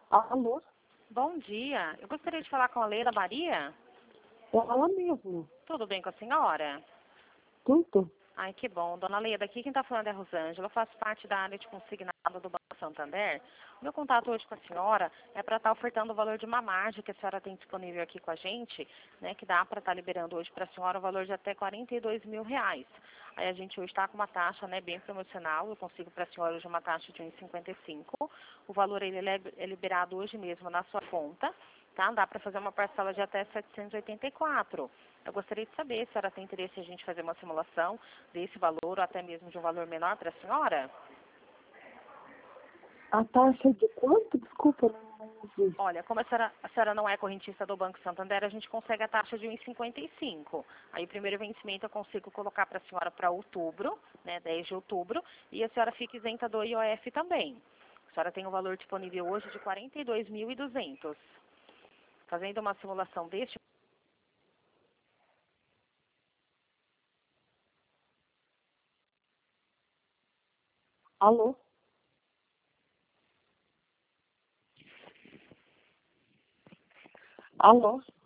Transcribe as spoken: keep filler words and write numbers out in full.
Alô? Bom dia. Eu gostaria de falar com a Leila Maria. Ela mesmo. Tudo bem com a senhora? Tudo? Ai, que bom. Dona Leila, aqui quem está falando é a Rosângela. Eu faço parte da área de consignado do Banco Santander. O meu contato hoje com a senhora é para estar ofertando o valor de uma margem que a senhora tem disponível aqui com a gente, né, que dá para estar liberando hoje para a senhora o valor de até quarenta e dois mil reais. Aí a gente hoje está com uma taxa, né, bem promocional. Eu consigo para a senhora hoje uma taxa de um vírgula cinquenta e cinco. O valor ele é liberado hoje mesmo na sua conta. Tá? Dá para fazer uma parcela de até setecentos e oitenta e quatro. Eu gostaria de saber se a senhora tem interesse em a gente fazer uma simulação desse valor ou até mesmo de um valor menor para a senhora. A taxa de quanto? Desculpa, não, não ouvi. Olha, como a senhora, a senhora não é correntista do Banco Santander, a gente consegue a taxa de um vírgula cinquenta e cinco. Aí o primeiro vencimento eu consigo colocar para a senhora para outubro, né, dez de outubro, e a senhora fica isenta do I O F também. A senhora tem um valor disponível hoje de quarenta e dois mil e duzentos. Fazendo uma simulação deste. Alô? Alô?